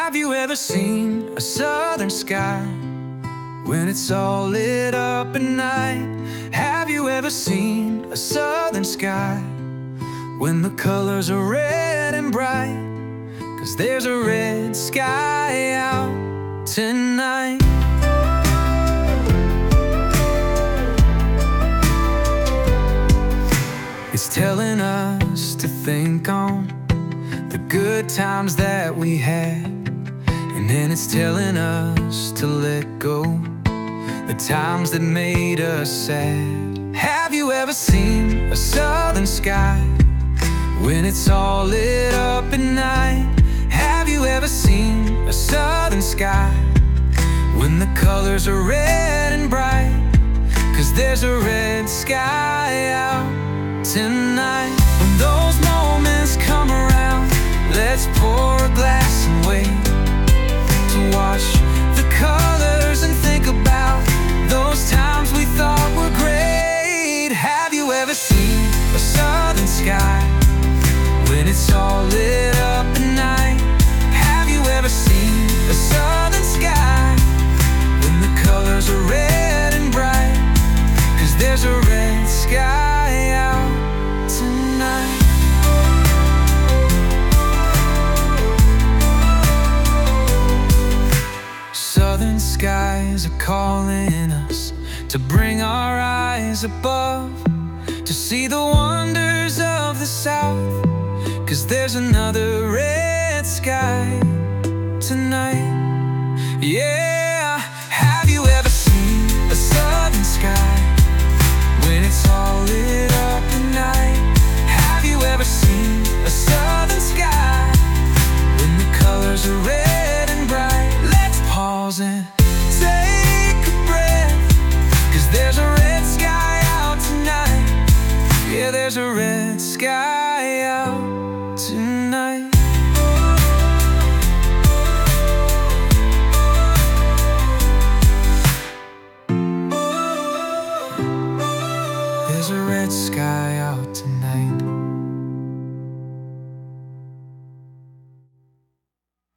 Have you ever seen a southern sky when it's all lit up at night? Have you ever seen a southern sky when the colors are red and bright? 'Cause there's a red sky out tonight. It's telling us to think on the good times that we had, and then it's telling us to let go the times that made us sad. Have you ever seen a southern sky when it's all lit up at night? Have you ever seen a southern sky when the colors are red and bright? 'Cause there's a red sky out tonight. When those moments come around, let's pour a glass and wait to watch the colors and think about those times we thought were great. Have you ever seen a southern sky when it's all lit up at night? Have you ever seen a southern sky when the colors are red and bright? 'Cause there's a red sky out tonight. Southern skies are calling us to bring our eyes above, to see the wonders of the South. 'Cause there's another red sky tonight. Yeah, have you ever seen a southern sky when it's all lit up at night? Have you ever seen a southern sky when the colors are red and bright? Let's pause and take a breath, 'cause there's a red sky out tonight. Yeah, there's a red sky out tonight. There's a red sky out tonight.